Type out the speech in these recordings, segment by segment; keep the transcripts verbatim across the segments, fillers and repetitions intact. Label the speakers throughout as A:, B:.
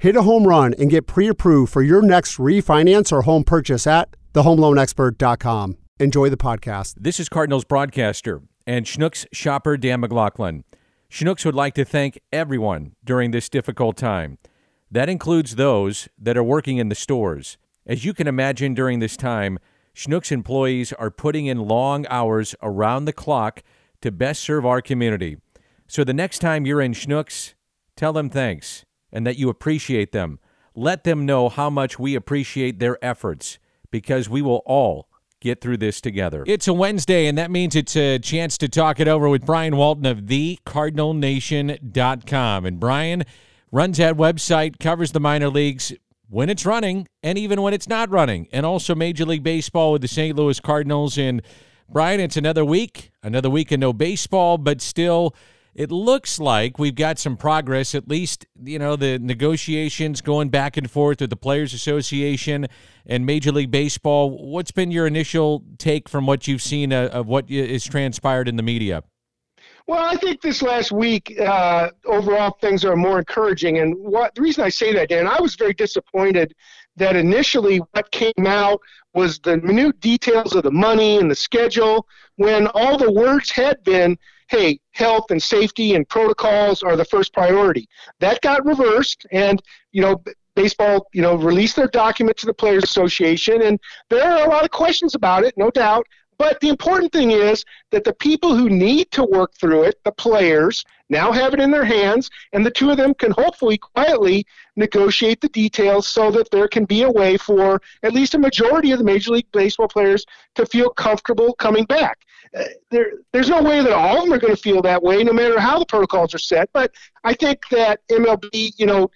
A: Hit a home run and get pre-approved for your next refinance or home purchase at the home loan expert dot com. Enjoy the podcast.
B: This is Cardinals broadcaster and Schnucks shopper Dan McLaughlin. Schnucks would like to thank everyone during this difficult time. That includes those that are working in the stores. As you can imagine, during this time, Schnucks employees are putting in long hours around the clock to best serve our community. So the next time you're in Schnucks, tell them thanks and that you appreciate them. Let them know how much we appreciate their efforts, because we will all get through this together. It's a Wednesday, and that means it's a chance to talk it over with Brian Walton of the cardinal nation dot com. And Brian runs that website, covers the minor leagues when it's running and even when it's not running, and also Major League Baseball with the Saint Louis Cardinals. And Brian, it's another week, another week of no baseball, but still it looks like we've got some progress, at least, you know, the negotiations going back and forth with the Players Association and Major League Baseball. What's been your initial take from what you've seen uh, of what is transpired in the media?
C: Well, I think this last week, uh, overall, things are more encouraging. And what the reason I say that, Dan, I was very disappointed that initially what came out was the minute details of the money and the schedule, when all the words had been, hey, health and safety and protocols are the first priority. That got reversed, and, you know, baseball, you know, released their document to the Players Association, and there are a lot of questions about it, no doubt. But the important thing is that the people who need to work through it, the players, now have it in their hands, and the two of them can hopefully quietly negotiate the details so that there can be a way for at least a majority of the Major League Baseball players to feel comfortable coming back. Uh, there, there's no way that all of them are going to feel that way, no matter how the protocols are set. But I think that M L B, you know,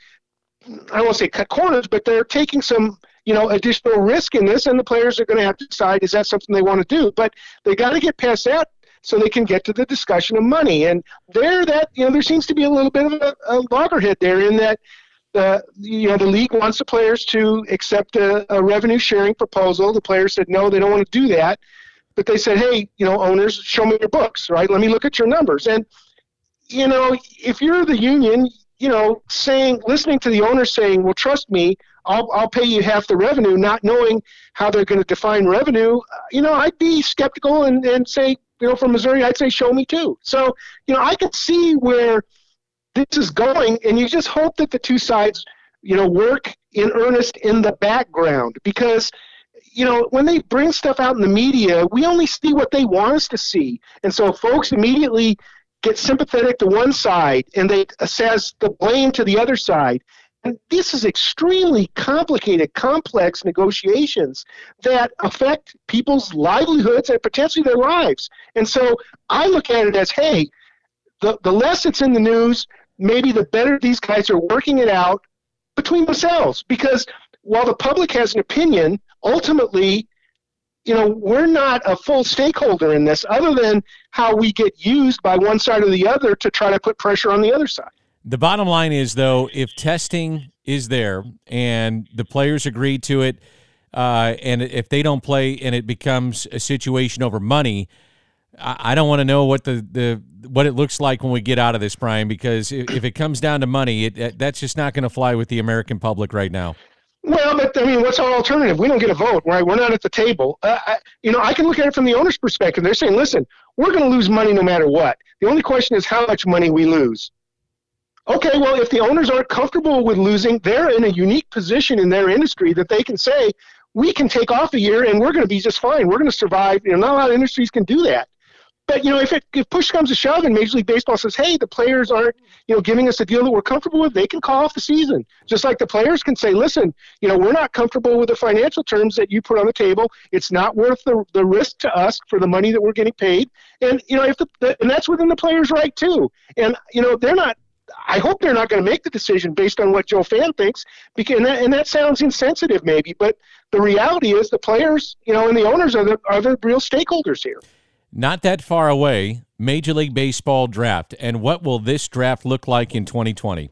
C: I don't want to say cut corners, but they're taking some, you know, additional risk in this, and the players are going to have to decide, is that something they want to do? But they got to get past that so they can get to the discussion of money. And there, that, you know, there seems to be a little bit of a, a loggerhead there, in that the, you know, the league wants the players to accept a, a revenue sharing proposal. The players said no, they don't want to do that. But they said, hey, you know, owners, show me your books, right? Let me look at your numbers. And, you know, if you're the union, you know, saying, listening to the owners saying, well, trust me, I'll I'll pay you half the revenue, not knowing how they're going to define revenue, you know, I'd be skeptical and, and say, you know, from Missouri, I'd say, show me too. So, you know, I can see where this is going, and you just hope that the two sides, you know, work in earnest in the background, because, you know, when they bring stuff out in the media, we only see what they want us to see. And so folks immediately get sympathetic to one side, and they assess the blame to the other side. And this is extremely complicated, complex negotiations that affect people's livelihoods and potentially their lives. And so I look at it as, hey, the, the less it's in the news, maybe the better these guys are working it out between themselves. Because while the public has an opinion, ultimately, you know, we're not a full stakeholder in this, other than how we get used by one side or the other to try to put pressure on the other side.
B: The bottom line is, though, if testing is there and the players agree to it, uh, and if they don't play and it becomes a situation over money, I, I don't want to know what the, the what it looks like when we get out of this, Brian, because if, if it comes down to money, it, that's just not going to fly with the American public right now.
C: Well, but, I mean, what's our alternative? We don't get a vote, right? We're not at the table. Uh, I, you know, I can look at it from the owner's perspective. They're saying, listen, we're going to lose money no matter what. The only question is how much money we lose. Okay, well, if the owners aren't comfortable with losing, they're in a unique position in their industry that they can say, we can take off a year and we're going to be just fine. We're going to survive. You know, not a lot of industries can do that. But, you know, if it if push comes to shove and Major League Baseball says, hey, the players aren't, you know, giving us a deal that we're comfortable with, they can call off the season. Just like the players can say, listen, you know, we're not comfortable with the financial terms that you put on the table. It's not worth the, the risk to us for the money that we're getting paid. And, you know, if the, the and that's within the players' right, too. And, you know, they're not, I hope they're not going to make the decision based on what Joe Fan thinks, because, and that, and that sounds insensitive maybe, but the reality is the players, you know, and the owners are the, are the real stakeholders here.
B: Not that far away, Major League Baseball draft. And what will this draft look like in twenty twenty?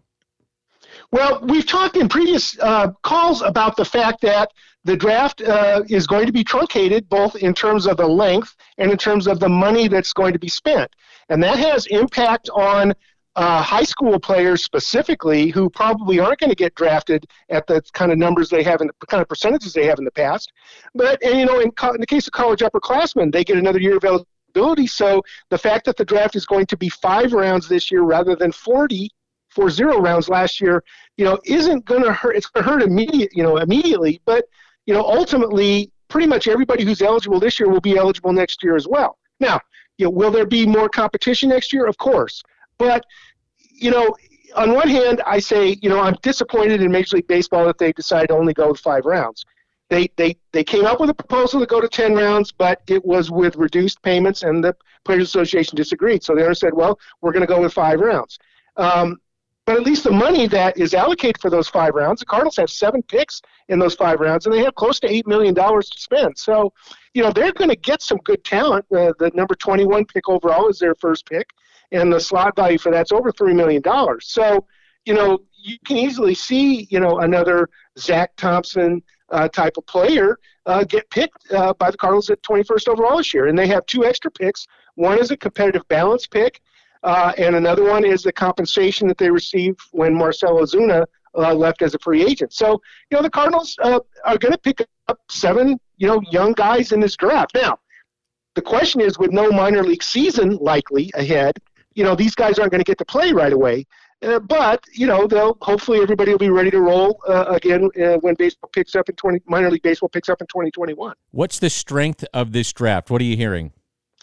C: Well, we've talked in previous uh, calls about the fact that the draft uh, is going to be truncated both in terms of the length and in terms of the money that's going to be spent. And that has impact on uh, high school players specifically who probably aren't going to get drafted at the kind of numbers they have, in the kind of percentages they have in the past. But, and, you know, in, co- in the case of college upperclassmen, they get another year of eligibility. So the fact that the draft is going to be five rounds this year rather than forty, four zero rounds last year, you know, isn't going to hurt. It's going to hurt immediate, you know, immediately. But, you know, ultimately, pretty much everybody who's eligible this year will be eligible next year as well. Now, you know, will there be more competition next year? Of course. But, you know, on one hand, I say, you know, I'm disappointed in Major League Baseball that they decided to only go with five rounds. They they they came up with a proposal to go to ten rounds, but it was with reduced payments, and the Players Association disagreed. So they said, well, we're going to go with five rounds. Um, but at least the money that is allocated for those five rounds, the Cardinals have seven picks in those five rounds, and they have close to eight million dollars to spend. So, you know, they're going to get some good talent. Uh, the number twenty-one pick overall is their first pick, and the slot value for that's over three million dollars. So, you know, you can easily see, you know, another Zach Thompson uh, type of player uh, get picked uh, by the Cardinals at twenty-first overall this year. And they have two extra picks. One is a competitive balance pick, uh, and another one is the compensation that they received when Marcell Ozuna uh, left as a free agent. So, you know, the Cardinals uh, are going to pick up seven, you know, young guys in this draft. Now, the question is, with no minor league season likely ahead, you know, these guys aren't going to get to play right away. Uh, but, you know, they'll hopefully everybody will be ready to roll uh, again uh, when baseball picks up in twenty minor league baseball picks up in twenty twenty-one.
B: What's the strength of this draft? What are you hearing?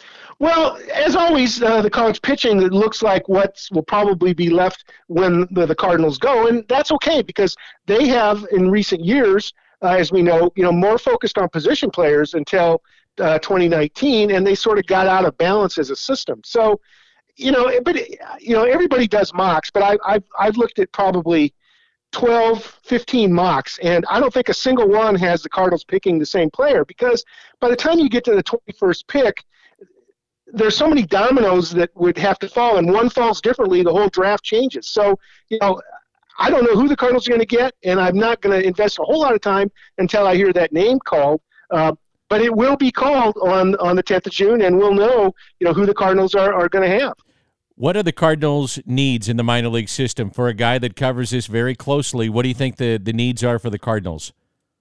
C: Well, as always, uh, the college pitching, it looks like what will probably be left when the, the Cardinals go, and that's okay because they have in recent years, uh, as we know, you know, more focused on position players until uh, twenty nineteen, and they sort of got out of balance as a system. So, you know, but you know, everybody does mocks, but I, I've I've looked at probably twelve, fifteen mocks, and I don't think a single one has the Cardinals picking the same player because by the time you get to the twenty-first pick, there's so many dominoes that would have to fall, and one falls differently, the whole draft changes. So, you know, I don't know who the Cardinals are going to get, and I'm not going to invest a whole lot of time until I hear that name called. Uh, but it will be called on on the tenth of June, and we'll know, you know, who the Cardinals are, are going to have.
B: What are the Cardinals' needs in the minor league system? For a guy that covers this very closely, what do you think the, the needs are for the Cardinals?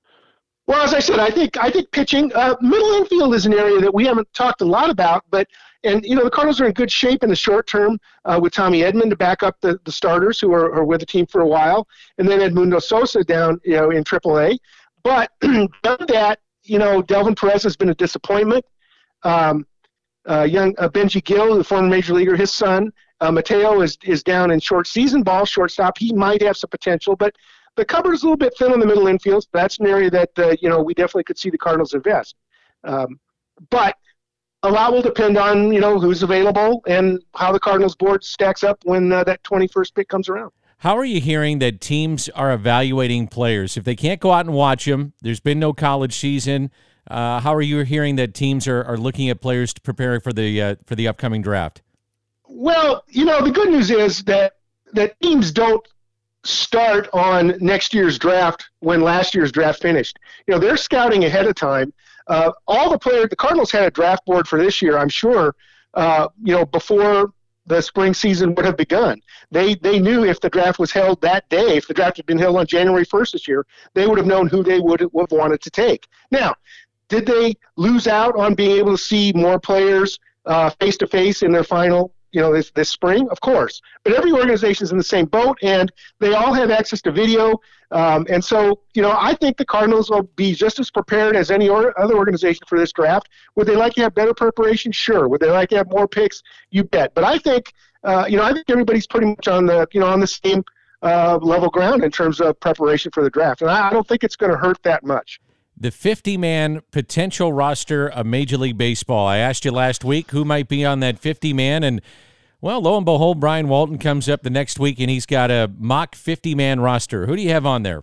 C: Well, as I said, I think I think pitching, uh, middle infield is an area that we haven't talked a lot about, but and you know the Cardinals are in good shape in the short term uh, with Tommy Edman to back up the, the starters who are, are with the team for a while, and then Edmundo Sosa down, you know, in triple A. But beyond that, you know, Delvin Perez has been a disappointment. Um, Uh, young uh, Benji Gill, the former major leaguer, his son, uh, Mateo, is is down in short season ball, shortstop. He might have some potential, but the cupboard is a little bit thin on the middle infield. That's an area that, uh, you know, we definitely could see the Cardinals invest. Um, but a lot will depend on, you know, who's available and how the Cardinals board stacks up when uh, that twenty-first pick comes around.
B: How are you hearing that teams are evaluating players? If they can't go out and watch them, there's been no college season. Uh, how are you hearing that teams are, are looking at players to prepare for the uh, for the upcoming draft?
C: Well, you know, the good news is that that teams don't start on next year's draft when last year's draft finished. You know, they're scouting ahead of time. Uh, all the players, the Cardinals had a draft board for this year, I'm sure, uh, you know, before the spring season would have begun. They they knew if the draft was held that day, if the draft had been held on January first this year, they would have known who they would have wanted to take. Now, did they lose out on being able to see more players uh, face-to-face in their final, you know, this, this spring? Of course. But every organization is in the same boat, and they all have access to video. Um, and so, you know, I think the Cardinals will be just as prepared as any or other organization for this draft. Would they like to have better preparation? Sure. Would they like to have more picks? You bet. But I think, uh, you know, I think everybody's pretty much on the, you know, on the same uh, level ground in terms of preparation for the draft. And I, I don't think it's going to hurt that much.
B: The fifty-man potential roster of Major League Baseball. I asked you last week who might be on that fifty-man, and, well, lo and behold, Brian Walton comes up the next week, and he's got a mock fifty-man roster. Who do you have on there?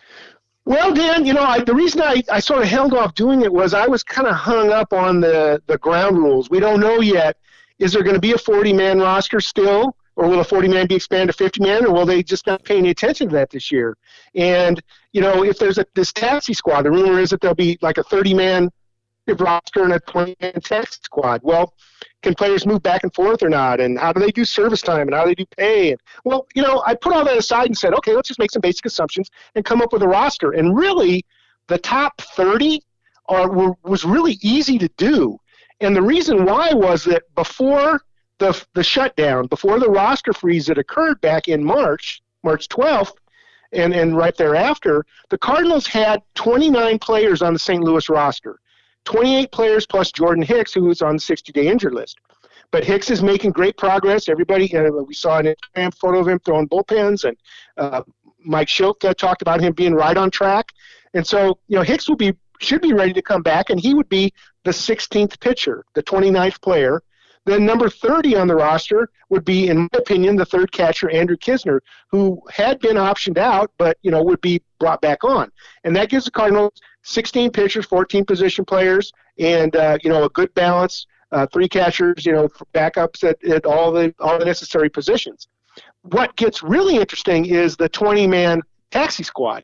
C: Well, Dan, you know, I, the reason I, I sort of held off doing it was I was kind of hung up on the, the ground rules. We don't know yet. Is there going to be a forty-man roster still? Or will a forty-man be expanded to fifty-man, or will they just not pay any attention to that this year? And, you know, if there's a this taxi squad, the rumor is that there'll be like a thirty-man roster and a twenty-man taxi squad. Well, can players move back and forth or not? And how do they do service time? And how do they do pay? And, well, you know, I put all that aside and said, okay, let's just make some basic assumptions and come up with a roster. And really, the top thirty are, were, was really easy to do. And the reason why was that before the the shutdown, before the roster freeze that occurred back in March, March twelfth, and, and right thereafter, the Cardinals had twenty-nine players on the Saint Louis roster. twenty-eight players plus Jordan Hicks, who was on the sixty-day injured list. But Hicks is making great progress. Everybody, uh, we saw an Instagram photo of him throwing bullpens, and uh, Mike Schilk uh, talked about him being right on track. And so, you know, Hicks will be should be ready to come back, and he would be the sixteenth pitcher, the twenty-ninth player. Then number thirty on the roster would be, in my opinion, the third catcher, Andrew Knizner, who had been optioned out, but, you know, would be brought back on. And that gives the Cardinals sixteen pitchers, fourteen position players, and, uh, you know, a good balance, uh, three catchers, you know, backups at, at all the all the necessary positions. What gets really interesting is the twenty-man taxi squad.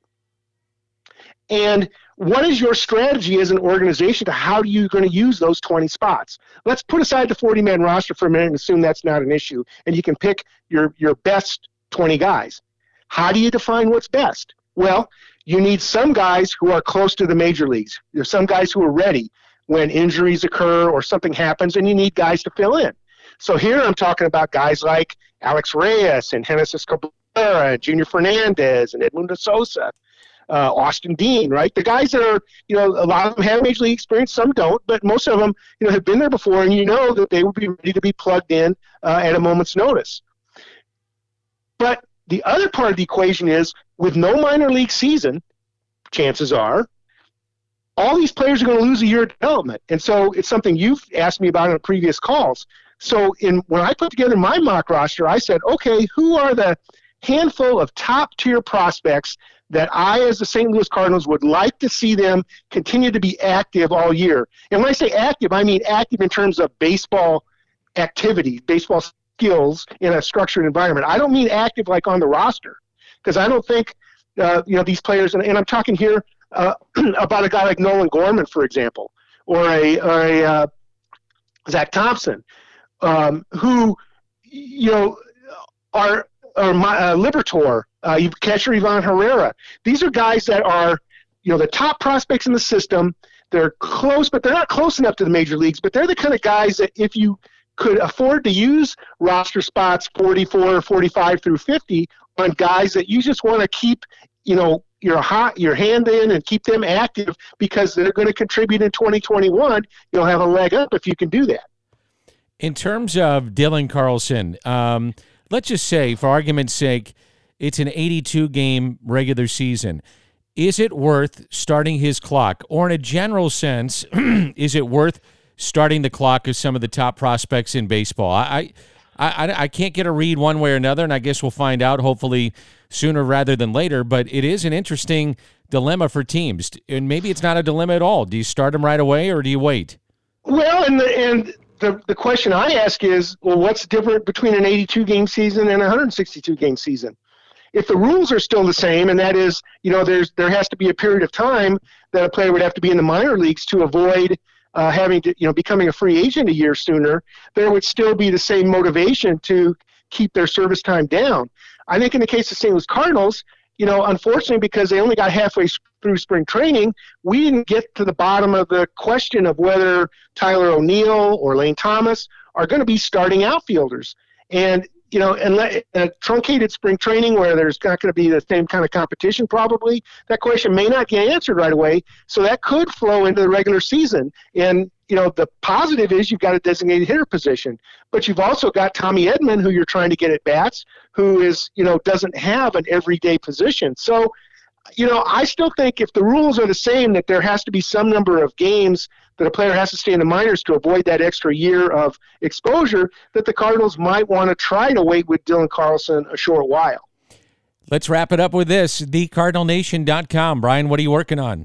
C: And what is your strategy as an organization to how are you going to use those twenty spots? Let's put aside the forty-man roster for a minute and assume that's not an issue, and you can pick your, your best twenty guys. How do you define what's best? Well, you need some guys who are close to the major leagues. There's some guys who are ready when injuries occur or something happens, and you need guys to fill in. So here I'm talking about guys like Alex Reyes and Genesis Cabrera and Junior Fernandez and Edmundo Sosa. Uh, Austin Dean, right? The guys that are, you know, a lot of them have major league experience, some don't, but most of them, you know, have been there before, and you know that they would be ready to be plugged in uh, at a moment's notice. But the other part of the equation is, with no minor league season, chances are, all these players are going to lose a year of development. And so it's something you've asked me about in previous calls. So in when I put together my mock roster, I said, okay, who are the handful of top-tier prospects that I, as the Saint Louis Cardinals, would like to see them continue to be active all year. And when I say active, I mean active in terms of baseball activity, baseball skills in a structured environment. I don't mean active like on the roster, because I don't think, uh, you know, these players, and, and I'm talking here uh, about a guy like Nolan Gorman, for example, or a, or a uh, Zach Thompson, um, who, you know, are, or my, uh, Liberatore, Uh, you catcher Ivan Herrera. These are guys that are, you know, the top prospects in the system. They're close, but they're not close enough to the major leagues. But they're the kind of guys that if you could afford to use roster spots forty-four, forty-five through fifty on guys that you just want to keep, you know, your hot, your hand in and keep them active because they're going to contribute in twenty twenty-one, you'll have a leg up if you can do that.
B: In terms of Dylan Carlson, um, let's just say, for argument's sake, it's an eighty-two game regular season. Is it worth starting his clock? Or in a general sense, is it worth starting the clock of some of the top prospects in baseball? I, I, I, I can't get a read one way or another, and I guess we'll find out hopefully sooner rather than later. But it is an interesting dilemma for teams. And maybe it's not a dilemma at all. Do you start them right away or do you wait?
C: Well, and the, and the, the question I ask is, well, what's different between an eighty-two game season and a one hundred sixty-two game season? If the rules are still the same, and that is, you know, there's there has to be a period of time that a player would have to be in the minor leagues to avoid uh, having to, you know, becoming a free agent a year sooner, there would still be the same motivation to keep their service time down. I think in the case of Saint Louis Cardinals, you know, unfortunately, because they only got halfway through spring training, we didn't get to the bottom of the question of whether Tyler O'Neill or Lane Thomas are going to be starting outfielders. And you know, and a truncated spring training where there's not going to be the same kind of competition probably, that question may not get answered right away. So that could flow into the regular season. And, you know, the positive is you've got a designated hitter position, but you've also got Tommy Edman, who you're trying to get at bats, who is, you know, doesn't have an everyday position. So, you know, I still think if the rules are the same, that there has to be some number of games that a player has to stay in the minors to avoid that extra year of exposure, that the Cardinals might want to try to wait with Dylan Carlson a short while.
B: Let's wrap it up with this, the cardinal nation dot com. Brian, what are you working on?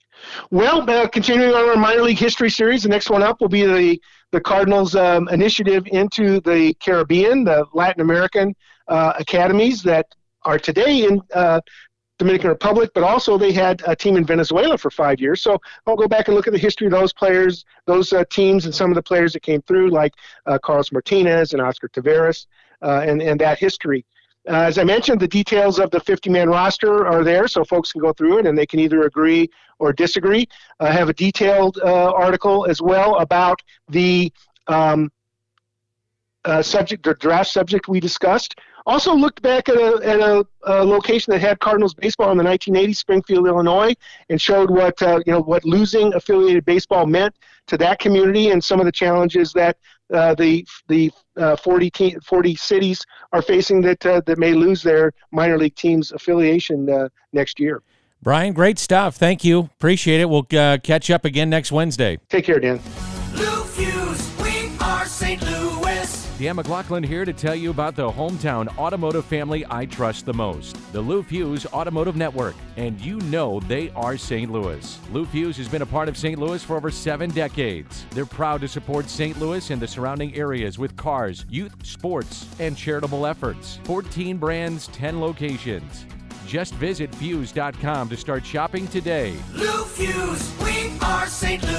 C: Well, uh, continuing on our minor league history series, the next one up will be the, the Cardinals um, initiative into the Caribbean, the Latin American uh, academies that are today in uh, Dominican Republic, but also they had a team in Venezuela for five years. So I'll go back and look at the history of those players, those uh, teams, and some of the players that came through, like uh, Carlos Martinez and Oscar Taveras, uh, and, and that history. Uh, as I mentioned, the details of the fifty-man roster are there, so folks can go through it, and they can either agree or disagree. I uh, have a detailed uh, article as well about the um, uh, subject, the draft subject we discussed. Also looked back at a, at a, a location that had Cardinals baseball in the nineteen eighties, Springfield, Illinois, and showed what uh, you know what losing affiliated baseball meant to that community and some of the challenges that uh, the the uh, forty, te- forty cities are facing that uh, that may lose their minor league teams affiliation uh, next year.
B: Brian, great stuff. Thank you. Appreciate it. We'll uh, catch up again next Wednesday.
C: Take care, Dan.
D: Lou Fuse, we are Saint Louis.
B: Dan McLaughlin here to tell you about the hometown automotive family I trust the most, the Lou Fuse Automotive Network. And you know they are Saint Louis. Lou Fuse has been a part of Saint Louis for over seven decades. They're proud to support Saint Louis and the surrounding areas with cars, youth sports, and charitable efforts. fourteen brands, ten locations. Just visit fuse dot com to start shopping today.
D: Lou Fuse, we are Saint Louis.